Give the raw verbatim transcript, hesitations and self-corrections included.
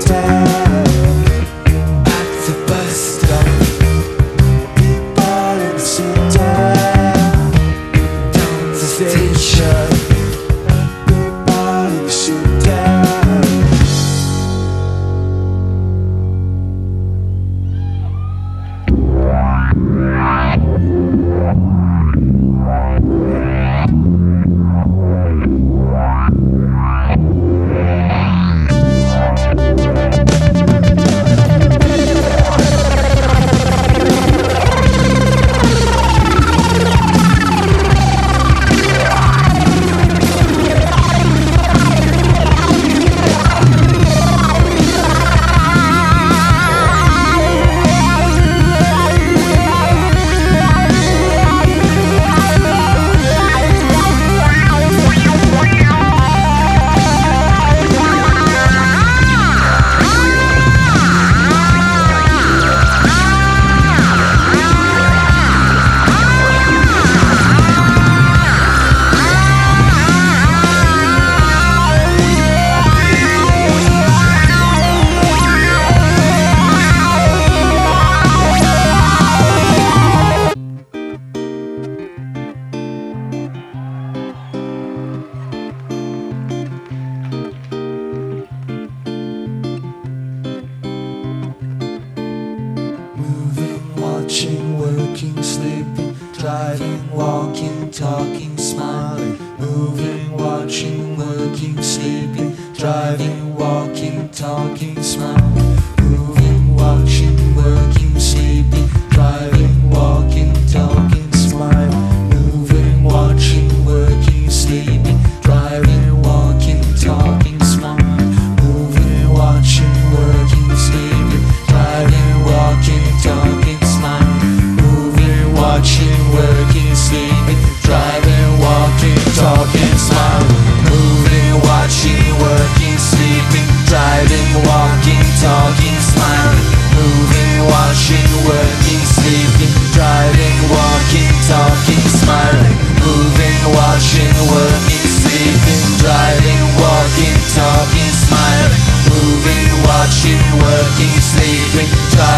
down at the bus stop. People in sit down down the station. People in sit down. Watching, working, sleeping, driving, walking, talking, smiling. Moving, watching, working, sleeping, driving, walking, talking, smiling. Moving, watching, working, sleeping, driving, walking, talking, smiling. Moving, watching, working, sleeping, driving, walking, talking, smiling. Moving, watching, working, sleeping, driving, walking, talking, watching, working, sleeping, driving, walking, talking, smiling. Moving, watching, working, sleeping, driving, walking, talking, smiling. Moving, watching, working, sleeping, driving, walking, talking, smiling. Moving, watching, working, sleeping, driving, walking, talking, smiling. Moving, watching, working, sleeping, driving